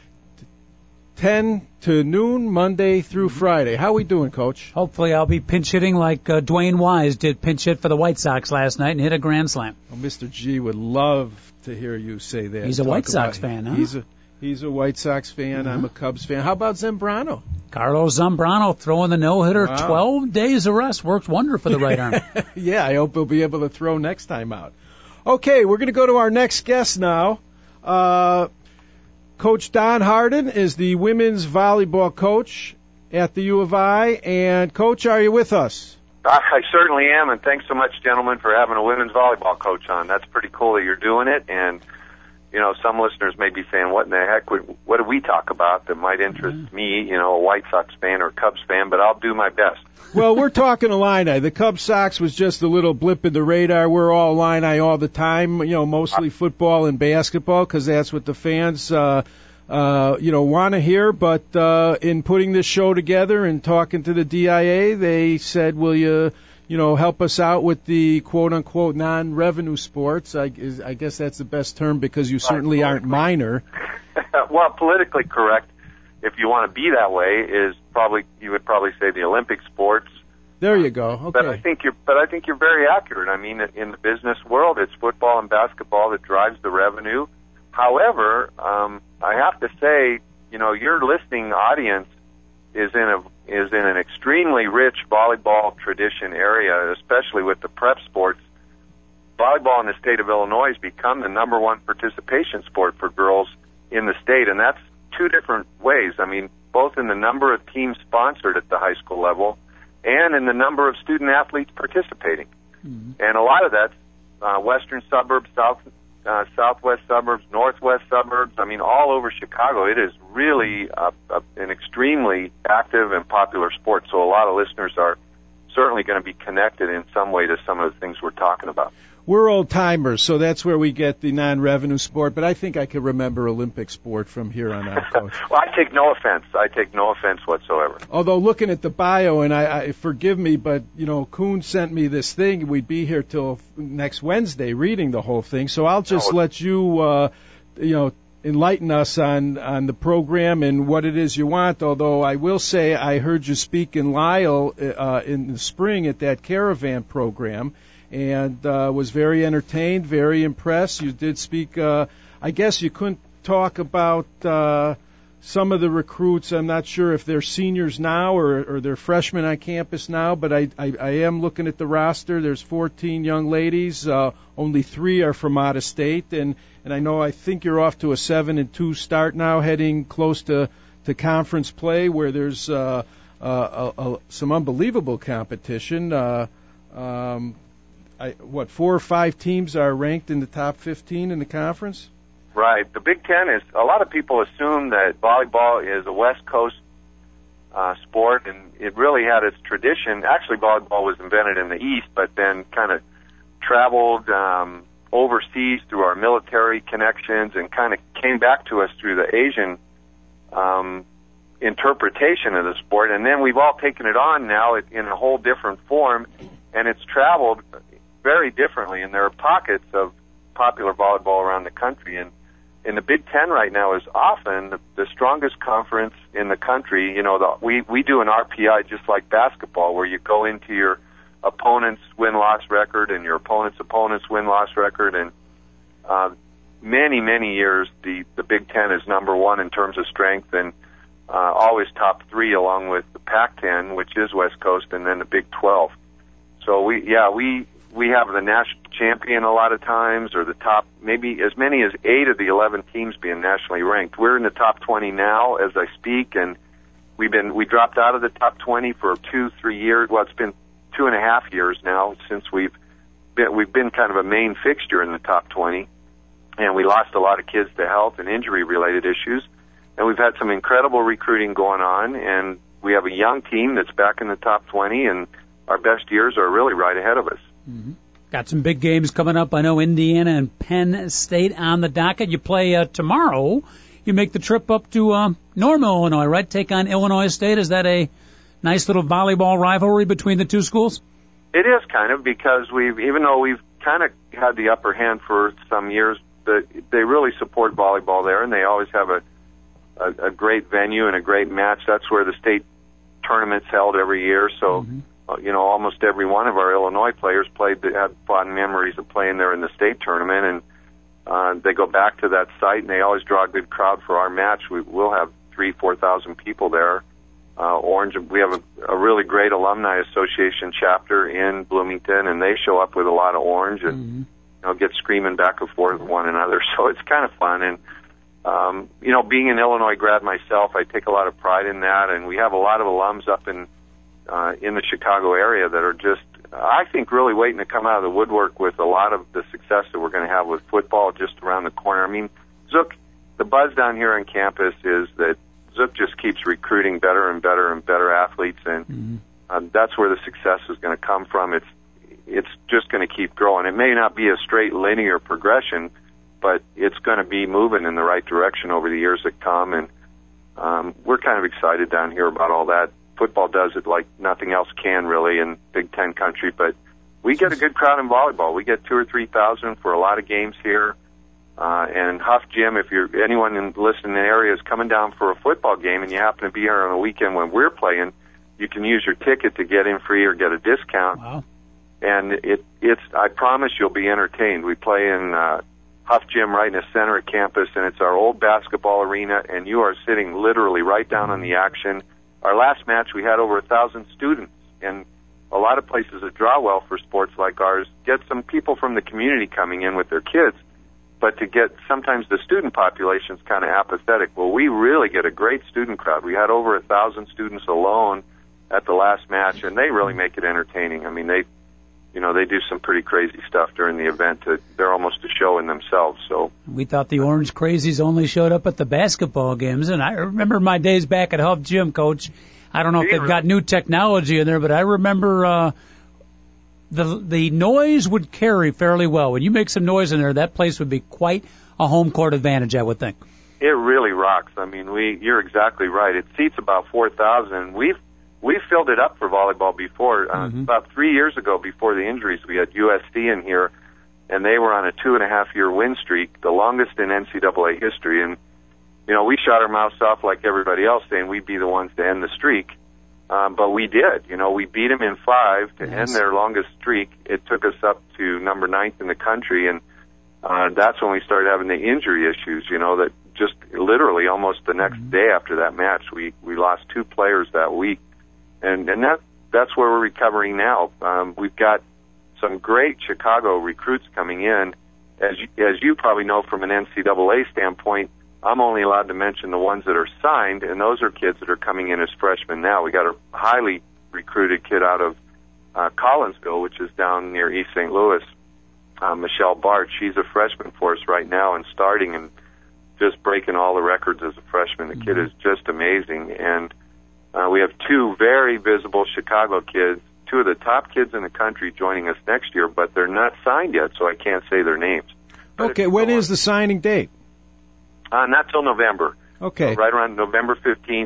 10 to noon, Monday through Friday. How we doing, Coach? Hopefully I'll be pinch hitting like Dwayne Wise did pinch hit for the White Sox last night and hit a grand slam. Well, Mr. G would love to hear you say that. He's a White Sox fan, huh? He's a White Sox fan. I'm a Cubs fan. How about Zambrano? Carlos Zambrano throwing the no-hitter. Wow. 12 days of rest. Works wonder for the right arm. Yeah, I hope he'll be able to throw next time out. Okay, we're going to go to our next guest now. Coach Don Harden is the women's volleyball coach at the U of I. And, Coach, are you with us? I certainly am, and thanks so much, gentlemen, for having a women's volleyball coach on. That's pretty cool that you're doing it, and, you know, some listeners may be saying, what in the heck, what do we talk about that might interest me, you know, a White Sox fan or a Cubs fan, but I'll do my best. Well, we're talking Illini. The Cubs Sox was just a little blip in the radar. We're all Illini all the time, you know, mostly football and basketball because that's what the fans, want to hear. But in putting this show together and talking to the DIA, they said, will you help us out with the quote-unquote non-revenue sports? I guess that's the best term because you certainly aren't minor. Well, politically correct, if you want to be that way, you would probably say the Olympic sports. There you go. Okay. But I think you're very accurate. I mean, in the business world, it's football and basketball that drives the revenue. However, I have to say, you know, your listening audience is in an extremely rich volleyball tradition area, especially with the prep sports. Volleyball in the state of Illinois has become the number one participation sport for girls in the state, and that's two different ways. I mean, both in the number of teams sponsored at the high school level and in the number of student athletes participating. Mm-hmm. And a lot of that's western suburbs, southwest suburbs, northwest suburbs. I mean, all over Chicago. It is really an extremely active and popular sport. So a lot of listeners are certainly going to be connected in some way to some of the things we're talking about. We're old-timers, so that's where we get the non-revenue sport, but I think I can remember Olympic sport from here on out, Coach. Well, I take no offense whatsoever. Although looking at the bio, and I forgive me, but, you know, Kuhn sent me this thing. We'd be here till next Wednesday reading the whole thing, so I'll just let you, enlighten us on the program and what it is you want, although I will say I heard you speak in Lisle in the spring at that caravan program, and was very entertained, very impressed. You did speak, I guess you couldn't talk about some of the recruits. I'm not sure if they're seniors now or they're freshmen on campus now, but I am looking at the roster. There's 14 young ladies. Only 3 are from out of state, and I think you're off to a 7-2 start now, heading close to conference play where there's some unbelievable competition. 4 or 5 teams are ranked in the top 15 in the conference? Right. The Big Ten is, a lot of people assume that volleyball is a West Coast sport, and it really had its tradition. Actually, volleyball was invented in the East, but then kind of traveled overseas through our military connections and kind of came back to us through the Asian interpretation of the sport. And then we've all taken it on now in a whole different form, and it's traveled very differently, and there are pockets of popular volleyball around the country. And in the Big Ten right now is often the strongest conference in the country. You know, we do an RPI just like basketball, where you go into your opponent's win-loss record and your opponent's win-loss record. And many years, the Big Ten is number one in terms of strength, and always top 3 along with the Pac-10, which is West Coast, and then the Big 12. So we have the national champion a lot of times, or the top, maybe as many as 8 of the 11 teams being nationally ranked. We're in the top 20 now as I speak, and we dropped out of the top 20 for 2-3 years. Well, it's been 2.5 years now since we've been kind of a main fixture in the top 20, and we lost a lot of kids to health and injury related issues. And we've had some incredible recruiting going on, and we have a young team that's back in the top 20, and our best years are really right ahead of us. Mm-hmm. Got some big games coming up. I know Indiana and Penn State on the docket. You play tomorrow. You make the trip up to Normal, Illinois, right? Take on Illinois State. Is that a nice little volleyball rivalry between the two schools? It is kind of, because even though we've kind of had the upper hand for some years, they really support volleyball there, and they always have a great venue and a great match. That's where the state tournament's held every year. So. Mm-hmm. Almost every one of our Illinois players had fond memories of playing there in the state tournament, and they go back to that site, and they always draw a good crowd for our match. We'll have 3,000-4,000 people there. Orange, we have a really great alumni association chapter in Bloomington, and they show up with a lot of orange, and get screaming back and forth with one another. So it's kind of fun. And, being an Illinois grad myself, I take a lot of pride in that. And we have a lot of alums up in the Chicago area that are just, I think, really waiting to come out of the woodwork with a lot of the success that we're going to have with football just around the corner. I mean, Zook, the buzz down here on campus is that Zook just keeps recruiting better and better and better athletes, and that's where the success is going to come from. It's just going to keep growing. It may not be a straight linear progression, but it's going to be moving in the right direction over the years that come, and we're kind of excited down here about all that. Football does it like nothing else can, really, in Big Ten country, but we get a good crowd in volleyball. We get 2,000 or 3,000 for a lot of games here. And Huff Gym, if anyone listening in the area is coming down for a football game and you happen to be here on a weekend when we're playing, you can use your ticket to get in free or get a discount. Wow. And I promise you'll be entertained. We play in Huff Gym right in the center of campus, and it's our old basketball arena, and you are sitting literally right down on the action. Our last match, we had over 1,000 students, and a lot of places that draw well for sports like ours get some people from the community coming in with their kids. But to get, sometimes the student population's kind of apathetic. Well, we really get a great student crowd. We had over 1,000 students alone at the last match, and they really make it entertaining. I mean, they do some pretty crazy stuff during the event. They're almost a show in themselves. So we thought the Orange Crazies only showed up at the basketball games, and I remember my days back at Huff Gym, Coach. I don't know if they've got new technology in there, but I remember the noise would carry fairly well. When you make some noise in there, that place would be quite a home court advantage, I would think. It really rocks. I mean, you're exactly right. It seats about 4,000. We've filled it up for volleyball before. About 3 years ago, before the injuries, we had USD in here, and they were on a 2.5-year win streak, the longest in NCAA history. And, we shot our mouths off like everybody else, saying we'd be the ones to end the streak. But we did. We beat them in 5 to end their longest streak. It took us up to number 9th in the country, and that's when we started having the injury issues, that just literally almost the next day after that match, we lost 2 players that week. And that's where we're recovering now. We've got some great Chicago recruits coming in. As you probably know from an NCAA standpoint, I'm only allowed to mention the ones that are signed, and those are kids that are coming in as freshmen now. We got a highly recruited kid out of Collinsville, which is down near East St. Louis, Michelle Bart. She's a freshman for us right now and starting and just breaking all the records as a freshman. The kid is just amazing. And we have 2 very visible Chicago kids, 2 of the top kids in the country joining us next year, but they're not signed yet, so I can't say their names. Okay, when is the signing date? Not till November. Okay. So right around November 15th,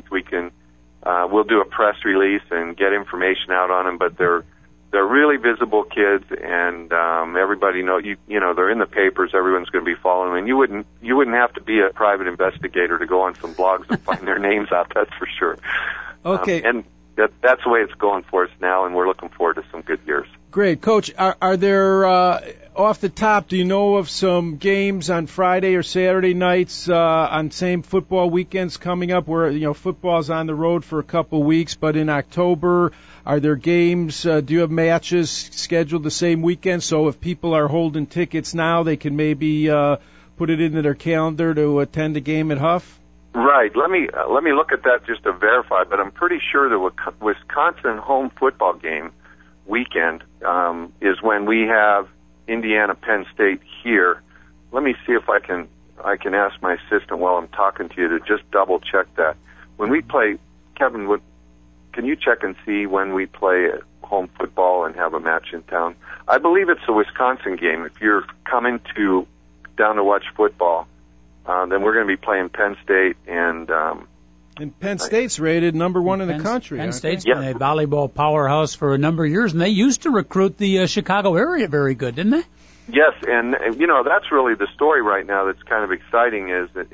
we'll do a press release and get information out on them. But they're really visible kids, and everybody they're in the papers. Everyone's going to be following them. And you wouldn't have to be a private investigator to go on some blogs and find their names out. That's for sure. Okay. And that's the way it's going for us now, and we're looking forward to some good years. Great. Coach, are there, off the top, do you know of some games on Friday or Saturday nights on same football weekends coming up where, football's on the road for a couple weeks, but in October, are there games, do you have matches scheduled the same weekend? So if people are holding tickets now, they can maybe put it into their calendar to attend a game at Huff? Right. Let me look at that just to verify, but I'm pretty sure the Wisconsin home football game weekend is when we have Indiana Penn State here. Let me see if I can ask my assistant while I'm talking to you to just double check that. When we play, Kevin, can you check and see when we play home football and have a match in town? I believe it's a Wisconsin game. If you're coming down to watch football, then we're going to be playing Penn State and Penn State's rated number 1 in the country. Penn State's been a volleyball powerhouse for a number of years, and they used to recruit the Chicago area very good, didn't they? Yes, and that's really the story right now that's kind of exciting is that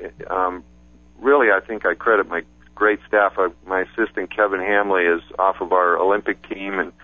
really I think I credit my great staff. My assistant Kevin Hamley is off of our Olympic team and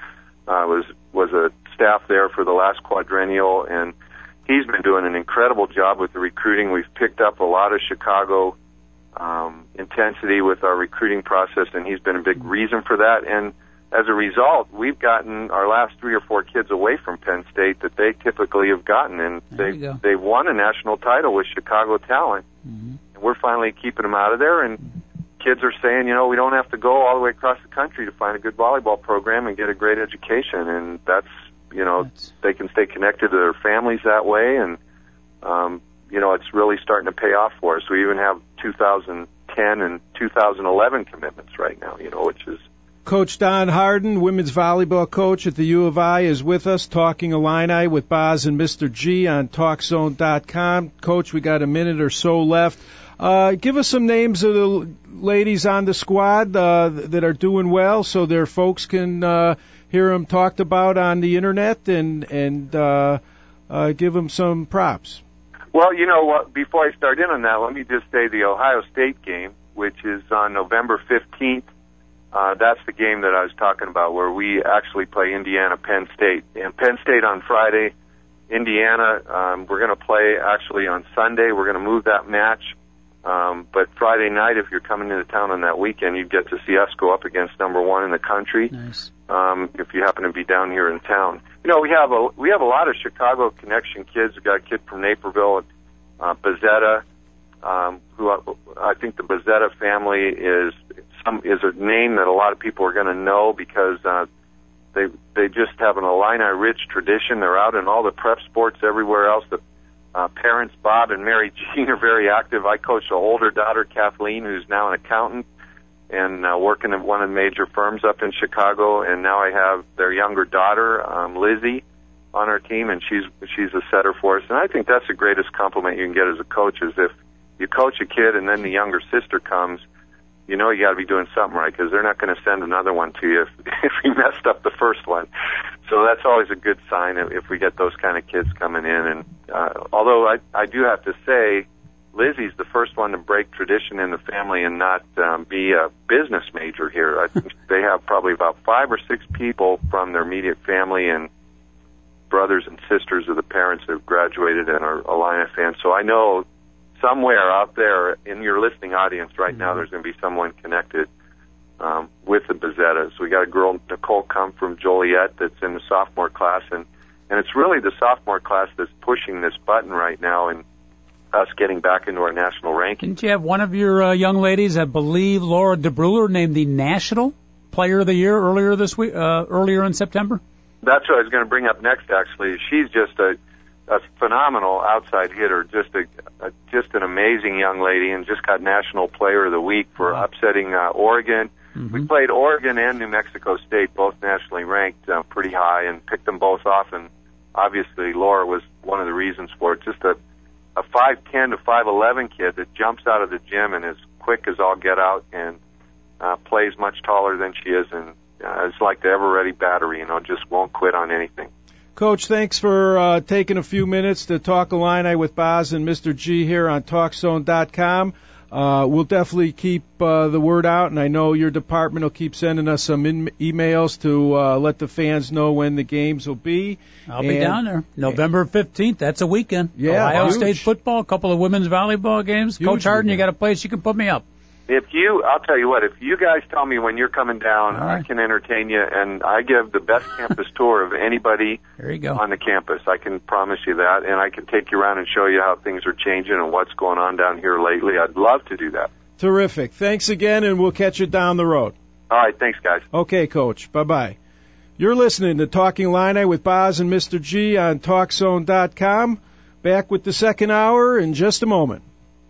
was a staff there for the last quadrennial, and he's been doing an incredible job with the recruiting. We've picked up a lot of Chicago intensity with our recruiting process, and he's been a big reason for that. And as a result, we've gotten our last 3 or 4 kids away from Penn State that they typically have gotten, and they've won a national title with Chicago talent. Mm-hmm. And we're finally keeping them out of there, and kids are saying, we don't have to go all the way across the country to find a good volleyball program and get a great education, and that's they can stay connected to their families that way, and it's really starting to pay off for us. We even have 2010 and 2011 commitments right now, which is. Coach Don Harden, women's volleyball coach at the U of I, is with us, talking Illini with Boz and Mr. G on TalkZone.com. Coach, we got a minute or so left. Give us some names of the ladies on the squad that are doing well, so their folks can hear them talked about on the internet, and give them some props. Well, you know what? Before I start in on that, let me just say the Ohio State game, which is on November 15th. That's the game that I was talking about, where we actually play Indiana, Penn State. And Penn State on Friday, Indiana, we're going to play actually on Sunday. We're going to move that match. But Friday night, if you're coming into town on that weekend, you get to see us go up against number 1 in the country. Nice. If you happen to be down here in town. We have a lot of Chicago connection kids. We got a kid from Naperville, Bezzetta, who I think the Bezzetta family is a name that a lot of people are going to know because they just have an Illini-rich tradition. They're out in all the prep sports everywhere else. The parents, Bob and Mary Jean, are very active. I coach an older daughter, Kathleen, who's now an accountant and working at one of the major firms up in Chicago. And now I have their younger daughter, Lizzie, on our team, and she's a setter for us. And I think that's the greatest compliment you can get as a coach, is if you coach a kid and then the younger sister comes, you got to be doing something right, because they're not going to send another one to you if you messed up the first one. So that's always a good sign if we get those kind of kids coming in. And although I do have to say, Lizzie's the first one to break tradition in the family and not be a business major here. I think they have probably about 5 or 6 people from their immediate family and brothers and sisters of the parents who have graduated and are Illini fans. So I know somewhere out there in your listening audience right now, there's going to be someone connected with the Bezzettas. We got a girl, Nicole Kump from Joliet, that's in the sophomore class, and it's really the sophomore class that's pushing this button right now and us getting back into our national ranking. Didn't you have one of your young ladies, I believe Laura DeBruler, named the National Player of the Year earlier this week, earlier in September? That's what I was going to bring up next, actually. She's just a phenomenal outside hitter, just an amazing young lady, and just got National Player of the Week for upsetting Oregon. Mm-hmm. We played Oregon and New Mexico State, both nationally ranked pretty high, and picked them both off, and obviously Laura was one of the reasons for it. Just a 5'10" to 5'11" kid that jumps out of the gym and is quick as all get out, and plays much taller than she is, and it's like the ever-ready battery, just won't quit on anything. Coach, thanks for taking a few minutes to talk Illini with Boz and Mr. G here on TalkZone.com. We'll definitely keep the word out, and I know your department will keep sending us some emails to let the fans know when the games will be. I'll be down there. November 15th, that's a weekend. Yeah, Ohio huge. State football, a couple of women's volleyball games. Huge Coach Harden, weekend. you got a place you can put me up. I'll tell you what, if you guys tell me when you're coming down, I can entertain you, and I give the best campus tour of anybody on the campus. I can promise you that, and I can take you around and show you how things are changing and what's going on down here lately. I'd love to do that. Terrific. Thanks again, and we'll catch you down the road. All right, thanks, guys. Okay, Coach. Bye-bye. You're listening to Talking Illini with Boz and Mr. G on TalkZone.com. Back with the second hour in just a moment.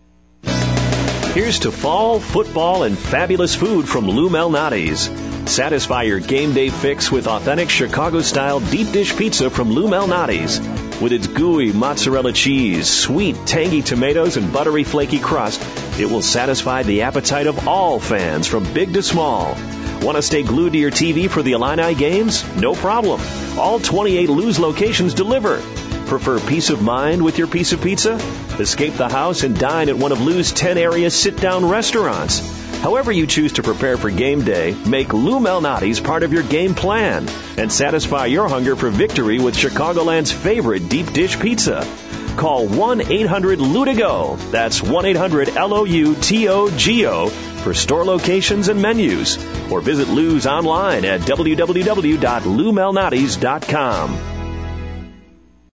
Here's to fall, football, and fabulous food from Lou Malnati's. Satisfy your game day fix with authentic Chicago-style deep dish pizza from Lou Malnati's. With its gooey mozzarella cheese, sweet, tangy tomatoes, and buttery, flaky crust, it will satisfy the appetite of all fans from big to small. Want to stay glued to your TV for the Illini games? No problem. All 28 Lou's locations deliver. Prefer peace of mind with your piece of pizza? Escape the house and dine at one of Lou's 10 area sit-down restaurants. However you choose to prepare for game day, make Lou Malnati's part of your game plan and satisfy your hunger for victory with Chicagoland's favorite deep dish pizza. Call 1-800-LOUTOGO. That's 1-800-LOUTOGO for store locations and menus. Or visit Lou's online at www.loumalnati's.com.